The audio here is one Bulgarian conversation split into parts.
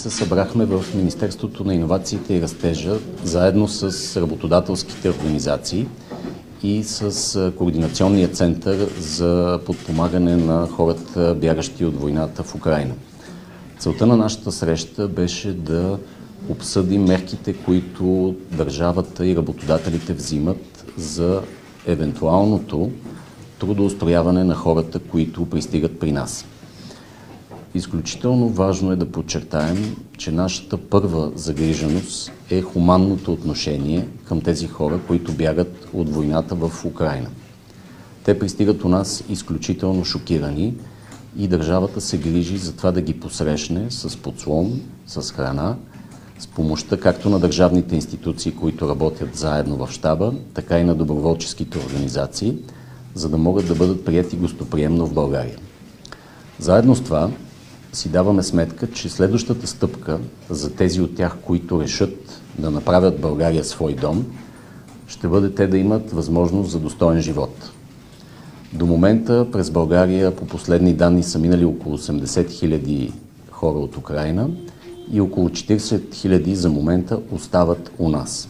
се събрахме в Министерството на иновациите и растежа, заедно с работодателските организации и с Координационния център за подпомагане на хората, бягащи от войната в Украйна. Целта на нашата среща беше да обсъдим мерките, които държавата и работодателите взимат за евентуалното трудоустрояване на хората, които пристигат при нас. Изключително важно е да подчертаем, че нашата първа загриженост е хуманното отношение към тези хора, които бягат от войната в Украйна. Те пристигат у нас изключително шокирани и държавата се грижи за това да ги посрещне с подслон, с храна, с помощта както на държавните институции, които работят заедно в щаба, така и на доброволческите организации, за да могат да бъдат приети гостоприемно в България. Заедно с това си даваме сметка, че следващата стъпка за тези от тях, които решат да направят България свой дом, ще бъде те да имат възможност за достоен живот. До момента през България по последни данни са минали около 80 000 хора от Украйна и около 40 000 за момента остават у нас.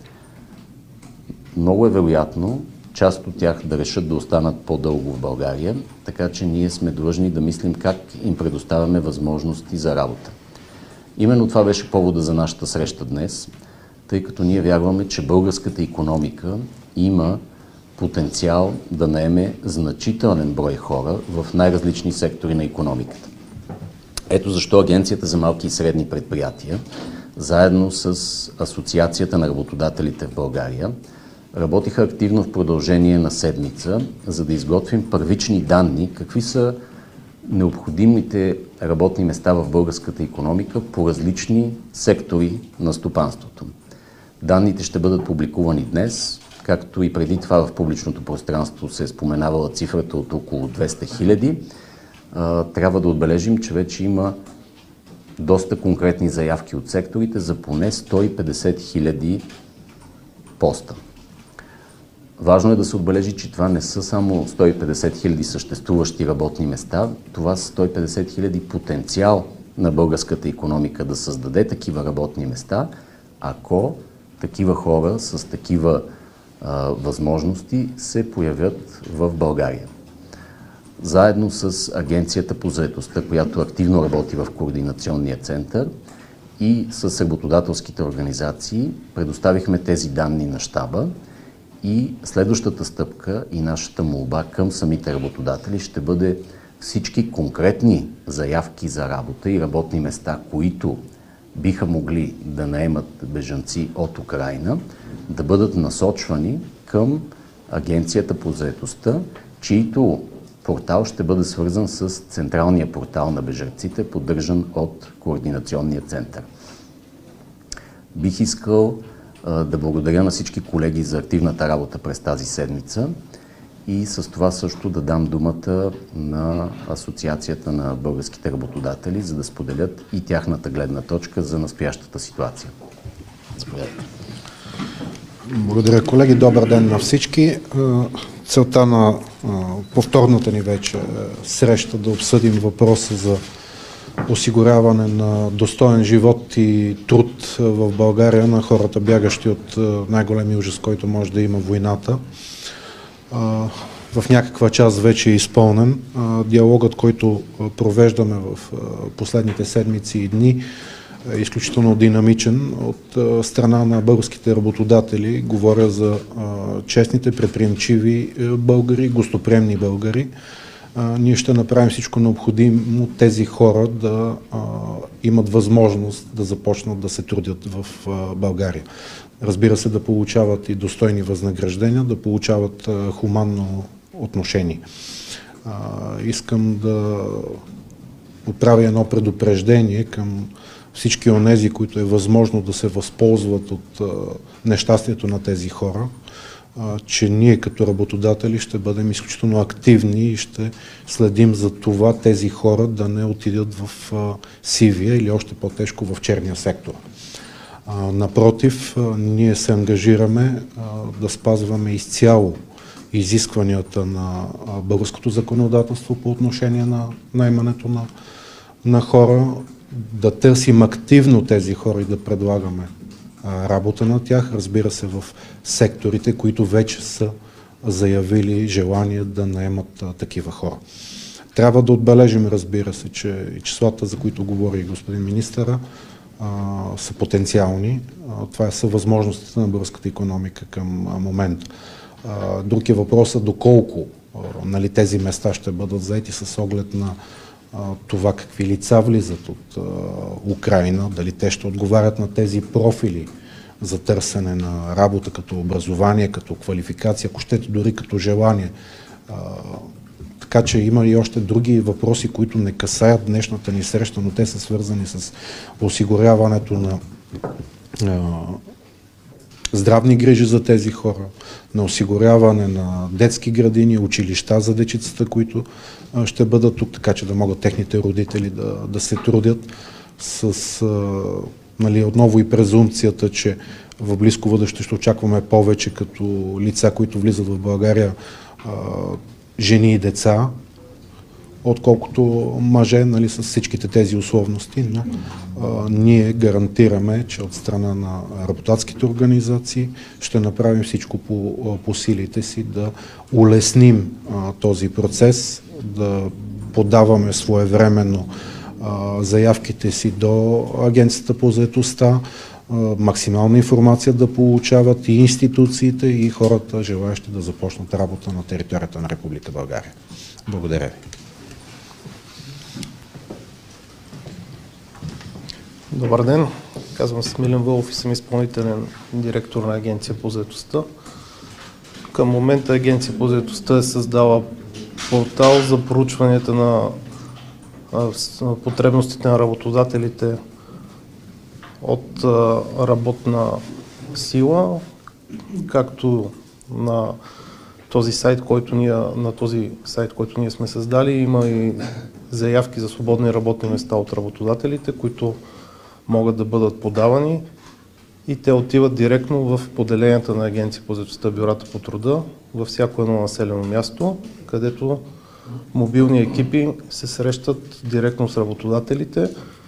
Много е вероятно част от тях да решат да останат по-дълго в България, така че ние сме длъжни да мислим как им предоставяме възможности за работа. Именно това беше повода за нашата среща днес, тъй като ние вярваме, че българската икономика има потенциал да наеме значителен брой хора в най-различни сектори на икономиката. Ето защо Агенцията за малки и средни предприятия, заедно с Асоциацията на работодателите в България, работиха активно в продължение на седмица, за да изготвим първични данни, какви са необходимите работни места в българската икономика по различни сектори на стопанството. Данните ще бъдат публикувани днес, както и преди това в публичното пространство се е споменавала цифрата от около 200 000. Трябва да отбележим, че вече има доста конкретни заявки от секторите за поне 150 000 поста. Важно е да се отбележи, че това не са само 150 000 съществуващи работни места, това са 150 000 потенциал на българската икономика да създаде такива работни места, ако такива хора с такива възможности се появят в България. Заедно с Агенцията по заетостта, която активно работи в Координационния център, и с работодателските организации предоставихме тези данни на щаба и следващата стъпка и нашата молба към самите работодатели ще бъде всички конкретни заявки за работа и работни места, които биха могли да наемат бежанци от Украйна, да бъдат насочвани към Агенцията по заетостта, чието портал ще бъде свързан с централния портал на бежанците, поддържан от Координационния център. Бих искал да благодаря на всички колеги за активната работа през тази седмица и с това също да дам думата на Асоциацията на българските работодатели, за да споделят и тяхната гледна точка за настоящата ситуация. Заповядайте. Благодаря, колеги. Добър ден на всички. Целта на повторната ни вече среща да обсъдим въпроса за осигуряване на достоен живот и труд в България на хората, бягащи от най-големия ужас, който може да има войната. В някаква част вече е изпълнен. Диалогът, който провеждаме в последните седмици и дни, е изключително динамичен от страна на българските работодатели. Говоря за честните, предприемчиви българи, гостоприемни българи. Ние ще направим всичко необходимо тези хора да имат възможност да започнат да се трудят в България. Разбира се, да получават и достойни възнаграждения, да получават хуманно отношение. Искам да отправя едно предупреждение към всички онези, които е възможно да се възползват от нещастието на тези хора, че ние като работодатели ще бъдем изключително активни и ще следим за това тези хора да не отидат в сивия или още по-тежко в черния сектор. Напротив, ние се ангажираме да спазваме изцяло изискванията на българското законодателство по отношение на наемането на хора. да търсим активно тези хора и да предлагаме работа на тях, разбира се, в секторите, които вече са заявили желание да наемат такива хора. Трябва да отбележим, разбира се, че числата, за които говори господин министъра, са потенциални. Това са възможностите на българската икономика към момента. Друг е въпросът доколко тези места ще бъдат заети с оглед на това какви лица влизат от Украйна, дали те ще отговарят на тези профили за търсене на работа като образование, като квалификация, ако щете дори като желание. Така че има и още други въпроси, които не касаят днешната ни среща, но те са свързани с осигуряването на здравни грижи за тези хора, на осигуряване на детски градини, училища за дечицата, които ще бъдат тук, така че да могат техните родители да се трудят с отново и презумпцията, че в близко бъдеще ще очакваме повече като лица, които влизат в България, жени и деца, отколкото мъже, с всичките тези условности, но ние гарантираме, че от страна на работодателските организации ще направим всичко по силите си да улесним този процес, да подаваме своевременно заявките си до Агенцията по заетостта, максимална информация да получават и институциите, и хората, желаещи да започнат работа на територията на Република България. Благодаря ви. Добър ден, казвам се Смилен Вълов и съм изпълнителен директор на Агенция по заетостта. Към момента Агенция по заетостта е създала портал за проучванията на потребностите на работодателите от работна сила, както на този сайт, който ние сме създали, има и заявки за свободни работни места от работодателите, които могат да бъдат подавани и те отиват директно в поделенията на Агенция по заетостта, бюрата по труда, във всяко едно населено място, където мобилни екипи се срещат директно с работодателите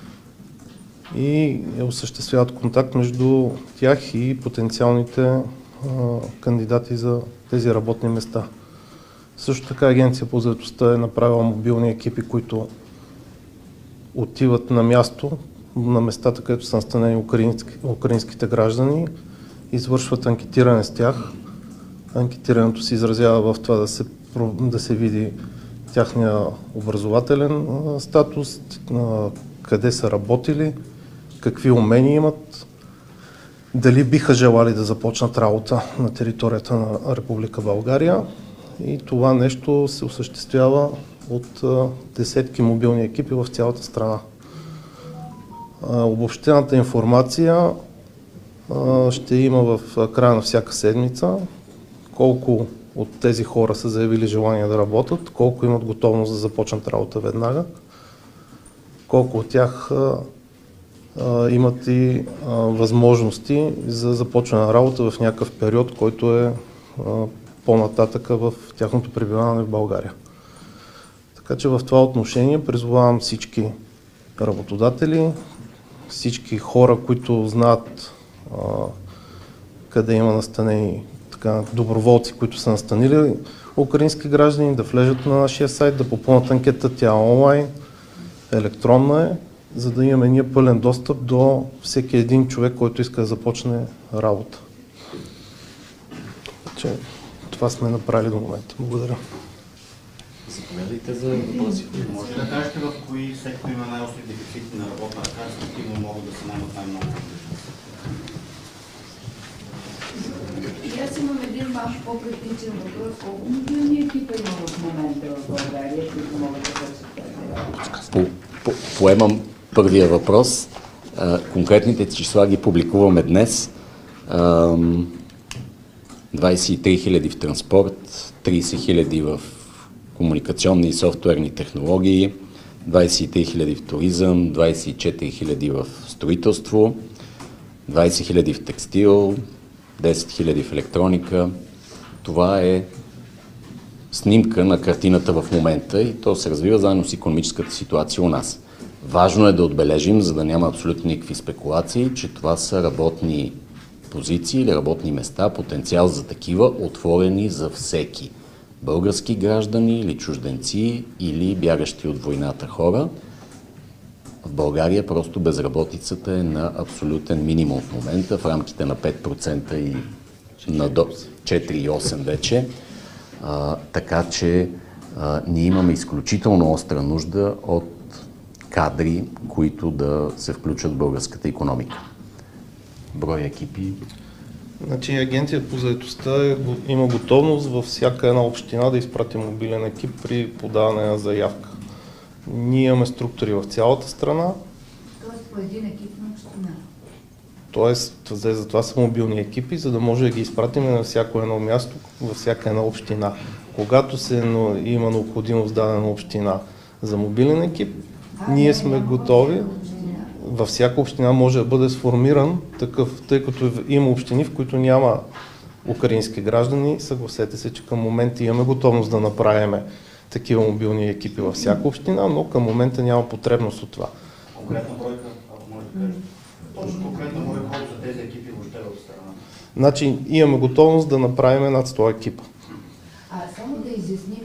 и осъществяват контакт между тях и потенциалните кандидати за тези работни места. Също така Агенция по заетостта е направила мобилни екипи, които отиват на място, на местата, където са настанени украинските граждани, извършват анкетиране с тях. Анкетирането се изразява в това да се види тяхния образователен статус, къде са работили, какви умения имат, дали биха желали да започнат работа на територията на Република България. И това нещо се осъществява от десетки мобилни екипи в цялата страна. Обобщената информация ще има в края на всяка седмица, колко от тези хора са заявили желание да работят, колко имат готовност да започнат работа веднага, колко от тях имат и възможности за започване на работа в някакъв период, който е по-нататъка в тяхното пребиваване в България. Така че в това отношение призовавам всички работодатели, всички хора, които знаят къде има настанени доброволци, които са настанили украински граждани, да влежат на нашия сайт, да попълнят анкета, тя онлайн, електронна е, за да имаме ние пълен достъп до всеки един човек, който иска да започне работа. Това сме направили до момента. Благодаря. Заповядайте за въпроси. Може да кажете в кои сектори има най-остри дефицити на работна ръка, респективно могат да се наемат най-много? И аз имам един малко по-критичен въпрос. Колко мобилни екипа има в момента в България, които могат да вършат тази работа? Поемам първия въпрос. Конкретните числа ги публикуваме днес. 23 000 в транспорт, 30 000 в комуникационни и софтуерни технологии, 23 000 в туризъм, 24 000 в строителство, 20 000 в текстил, 10 000 в електроника. Това е снимка на картината в момента и то се развива заедно с икономическата ситуация у нас. Важно е да отбележим, за да няма абсолютно никакви спекулации, че това са работни позиции или работни места, потенциал за такива, отворени за всеки. Български граждани или чужденци или бягащи от войната хора. В България просто безработицата е на абсолютен минимум в момента, в рамките на 5% и на до 4,8 вече. Така че ние имаме изключително остра нужда от кадри, които да се включат в българската икономика. Брой екипи. Значи Агенцията по заетостта има готовност във всяка една община да изпрати мобилен екип при подаване на заявка. Ние имаме структури в цялата страна. Тоест по един екип на община. Тоест, за това са мобилни екипи, за да може да ги изпратим на всяко едно място, във всяка една община. Когато има необходимост дадена община за мобилен екип, ние сме готови. Във всяка община може да бъде сформиран такъв, тъй като има общини, в които няма украински граждани. Съгласете се, че към момента имаме готовност да направим такива мобилни екипи във всяка община, но към момента няма потребност от това. Конкретна бройка, ако може да кажете. Точно конкретна бройка, колко са тези екипи въобще в страната? Значи имаме готовност да направим над 100 екипа. Само да изясним,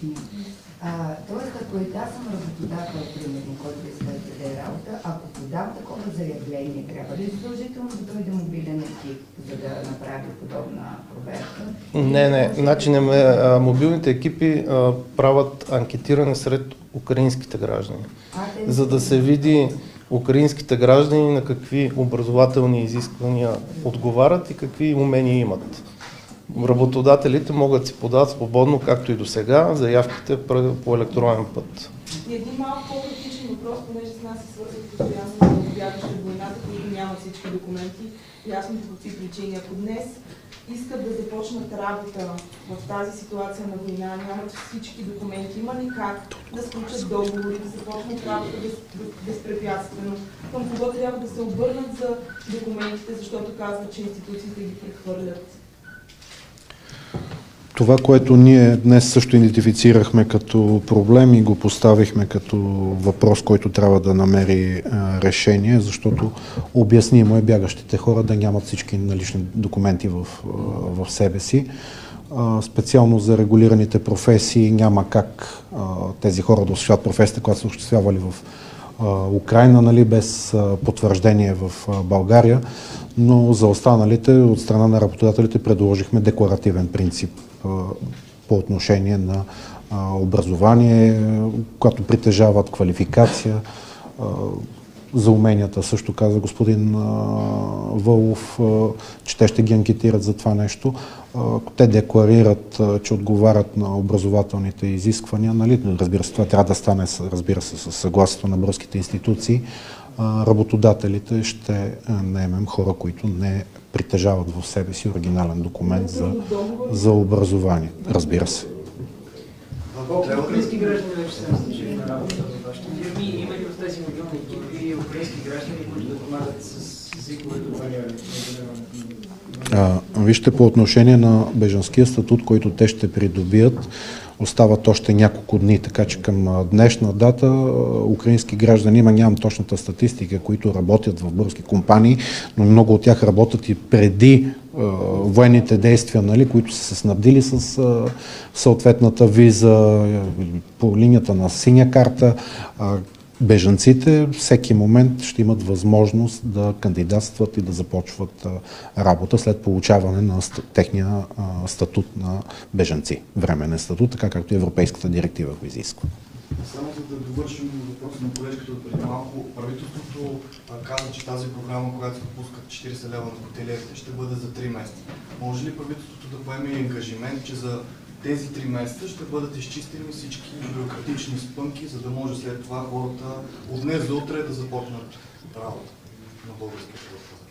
тоест ако аз съм работодател, примерно, който иска да даде работа, ако подам такова заявление, трябва ли задължително да дойде мобилен екип, за да направи подобна проверка? Не. Значи мобилните екипи правят анкетиране сред украинските граждани. За да се види украинските граждани на какви образователни изисквания отговарят и какви умения имат. Работодателите могат да си подават свободно, както и до сега, заявките по електронен път. И един малко по-критичен въпрос, понеже с нас се свързват постоянно с бягащи от войната, които нямат всички документи, ясно по какви причини. Ако днес искат да започнат работа в тази ситуация на война, нямат всички документи, има ли как да сключат договори, да започнат работа безпрепятствено? Към кого трябва да се обърнат за документите, защото казват, че институциите ги прехвърлят? Това, което ние днес също идентифицирахме като проблем и го поставихме като въпрос, който трябва да намери решение, защото обяснимо е бягащите хора да нямат всички налични документи в себе си. Специално за регулираните професии няма как тези хора да осъществяват професията, която са осъществявали в Украйна, нали, без потвърждение в България, но за останалите от страна на работодателите предложихме декларативен принцип по отношение на образование, когато притежават квалификация. За уменията също каза господин Вълов, че те ще ги анкетират за това нещо. Ако те декларират, че отговарят на образователните изисквания, нали, разбира се, това трябва да стане, разбира се, с съгласието на българските институции, работодателите ще наемем хора, които не притежават в себе си оригинален документ за образование. Разбира се. Украински граждани вече са назначени на работа в вашите фирми. Има ли в тези мобилни екипи украински граждани, които да помагат с езиковото вариране? Вижте, по отношение на бежанския статут, който те ще придобият, остават още няколко дни, така че към днешна дата украински граждани, нямам точната статистика, които работят в български компании, но много от тях работят и преди военните действия, нали, които са се снабдили с съответната виза по линията на синя карта. Бежанците всеки момент ще имат възможност да кандидатстват и да започват работа след получаване на техния статут на бежанци. Временен статут, така както и Европейската директива го изисква. Само за да довършим въпроса на колежката от преди малко, правителството каза, че тази програма, когато се пускат 40 лева на хотелиерите, ще бъде за 3 месеца. Може ли правителството да поеме ангажимент, че за тези 3 месеца ще бъдат изчистени всички бюрократични спънки, за да може след това хората от днес за утре да започнат работа на българския пазар?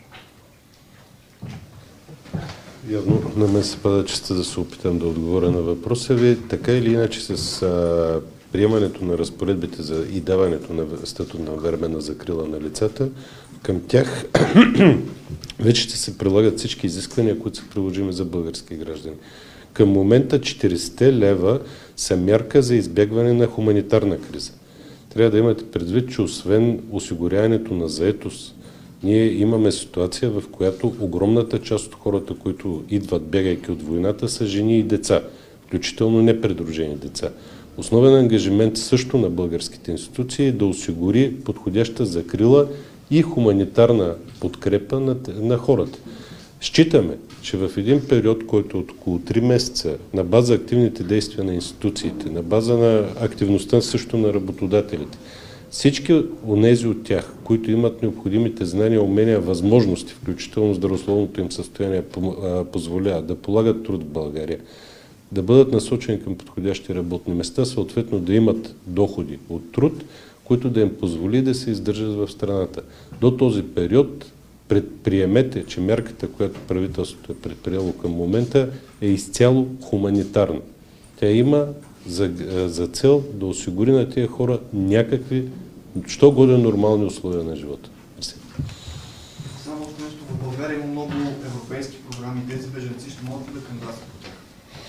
Явно на мен се пада честа да се опитам да отговоря на въпроса ви. Така или иначе с приемането на разпоредбите и даването на статут на временна закрила на лицата, към тях вече ще се прилагат всички изисквания, които са приложими за български граждани. Към момента 40 лева са мярка за избягване на хуманитарна криза. трябва да имате предвид, че освен осигуряването на заетост, ние имаме ситуация, в която огромната част от хората, които идват бегайки от войната, са жени и деца, включително непридружени деца. Основен ангажимент също на българските институции е да осигури подходяща закрила и хуманитарна подкрепа на хората. Считаме, че в един период, който от около 3 месеца, на база активните действия на институциите, на база на активността също на работодателите, всички онези от тях, които имат необходимите знания, умения, възможности, включително здравословното им състояние позволява да полагат труд в България, да бъдат насочени към подходящи работни места, съответно да имат доходи от труд, които да им позволи да се издържат в страната. До този период предприемете, че мярката, която правителството е предприело към момента, е изцяло хуманитарна. Тя има за цел да осигури на тези хора някакви, що годе нормални условия на живота. Само нещо, в България има много европейски програми. Тези бежанци ще могат ли да кандидатстват по тях?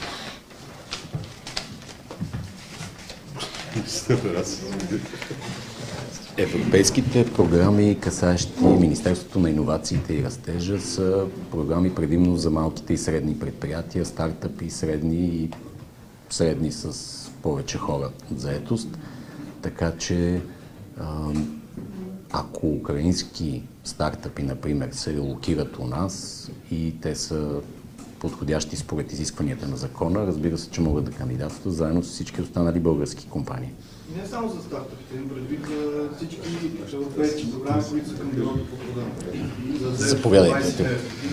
Европейските програми, касаещи Министерството на иновациите и растежа, са програми предимно за малките и средни предприятия, стартъпи, средни с повече хора от заетост. Така че ако украински стартъпи, например, се релокират у нас и те са подходящи според изискванията на закона, разбира се, че могат да кандидатстват заедно с всички останали български компании. Не само за стартъпите, но предвид за всички европейски програми, които са към бюрото по труда. Заповядайте.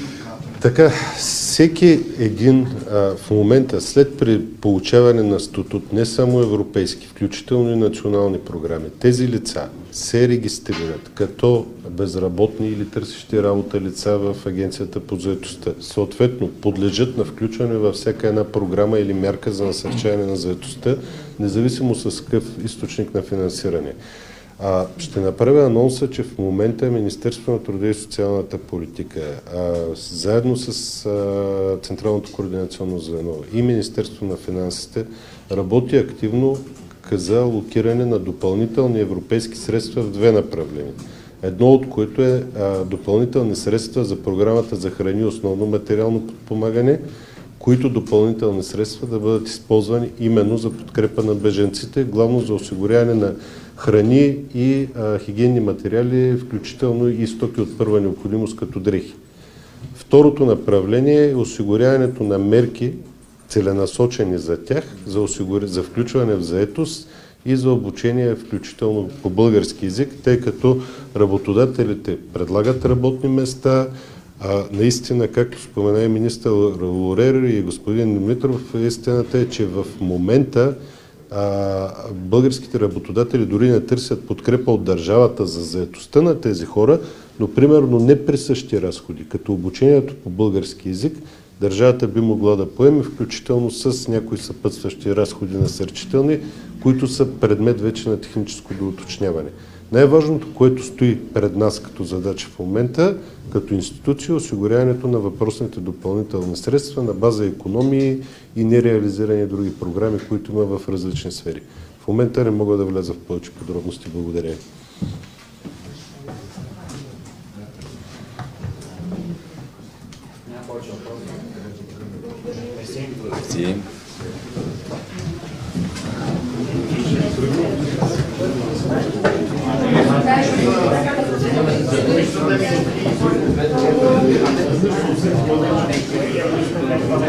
Така, всеки един в момента, след получаване на статут, не само европейски, включително и национални програми, тези лица се регистрират като безработни или търсещи работа лица в Агенцията по заетостта. Съответно, подлежат на включване във всяка една програма или мярка за насърчаване на заетостта, независимо с какъв източник на финансиране. Ще направя анонса, че в момента Министерството на труда и социалната политика, заедно с Централното координационно звено и Министерството на финансите, работи активно за алокиране на допълнителни европейски средства в две направления. Едно от които е допълнителни средства за програмата за храни и основно материално подпомагане, които допълнителни средства да бъдат използвани именно за подкрепа на бежанците, главно за осигуряване на храни и хигиенни материали, включително и стоки от първа необходимост, като дрехи. Второто направление е осигуряването на мерки, целенасочени за тях, за включване в заетост и за обучение, включително по български език, тъй като работодателите предлагат работни места. Наистина, както спомена и министър Лорер и господин Дмитров, истината е, че в момента българските работодатели дори не търсят подкрепа от държавата за заетостта на тези хора, но примерно неприсъщи разходи, като обучението по български език, държавата би могла да поеме, включително с някои съпътстващи разходи насърчителни, които са предмет вече на техническо доуточняване. Най-важното, което стои пред нас като задача в момента, като институция, осигуряването на въпросните допълнителни средства на база икономии и нереализирани други програми, които има в различни сфери. В момента не мога да вляза в повече подробности. Благодаря. Merci.